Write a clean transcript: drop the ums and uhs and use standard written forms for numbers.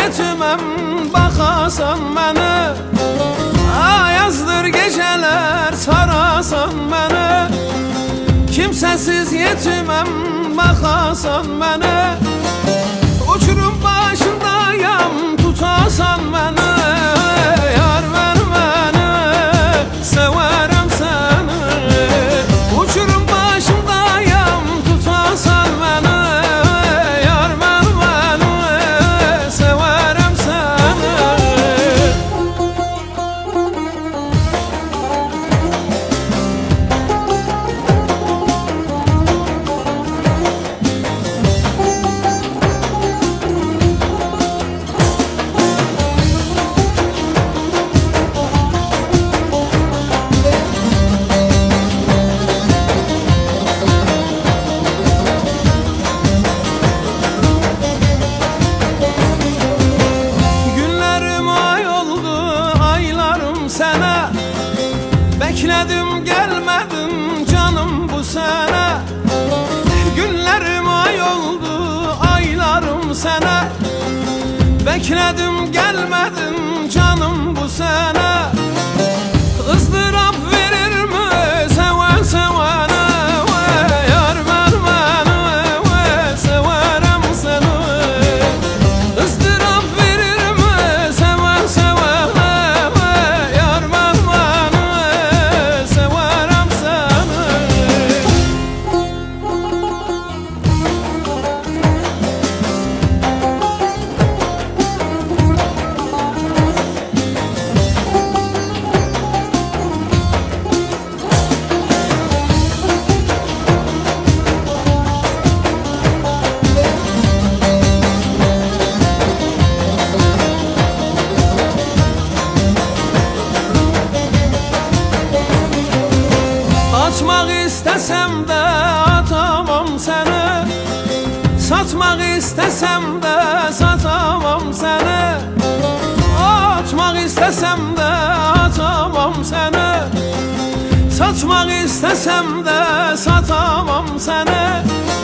yetimem bakasan məni, ayazdır geceler sarasan məni. Kimsesiz yetimem bakasan məni, uçurum başındayam tutasan məni. Yar ver məni, severim seni, uçurum başındayam tutasan məni. Yar ver məni, severim seni. Bekledim gelmedin canım bu sene, günlerim ay oldu aylarım sene. Bekledim gelmedin canım bu sene, ızdırap verir mi seven sevene? Yar ver beni, severim seni, ızdırap verir mi seven sevene? Yar ver beni, severim seni. Atmak istesem de atamam seni, satmak istesem de satamam seni. Atmak istesem de atamam seni, satmak istesem de satamam seni.